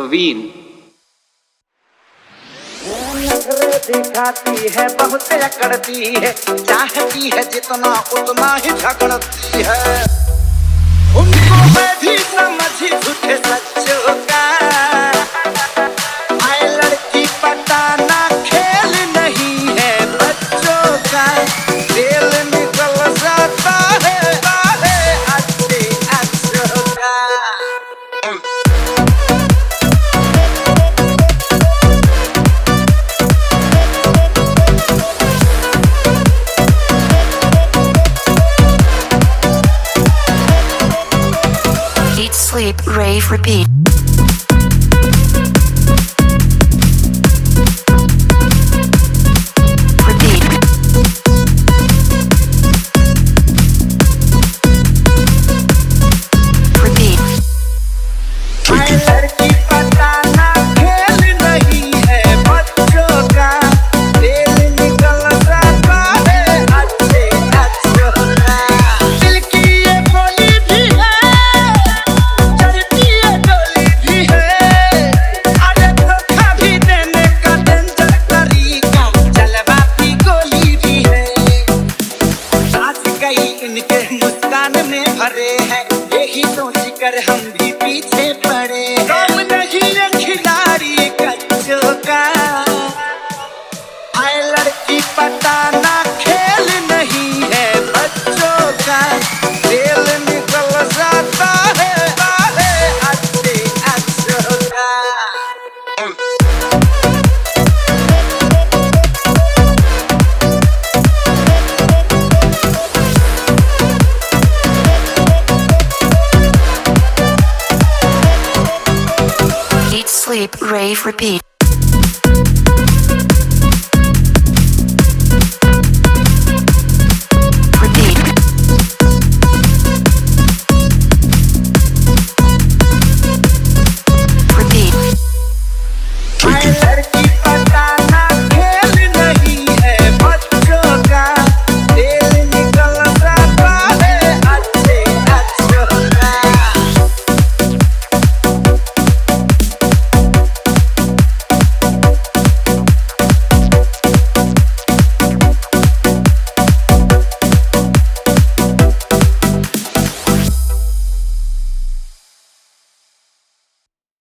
परवीन। नखरे दिखाती है बहुत अकड़ती है, चाहती है जितना उतना ही झगड़ती है। उनको मैं भी समझी झूठे सच्चों का, आए लड़की पटाना खेल नहीं है बच्चों का। दिल निकल जाता है अच्छे अच्छों का। Eat, sleep, rave, repeat. Repeat. Repeat. लड़की पटाना खेल नहीं है बच्चों का। दिल निकल जाता है अच्छे अच्छों का। दिल की ये बोली भी है, चलती है डोली भी है। अरे धोखा भी देने का डेंजर तरीका, जलवाती गोली भी है। आज कई इनके मुस्कान में भरे हैं, यही सोच कर हम भी पीछे पड़े। तुम नहीं ये खिलाड़ी कच्चों का, आए लड़की पटाना खेल नहीं है बच्चों का। दिल निकल जाता है अच्छे अच्छों का। Eat, sleep, rave, repeat.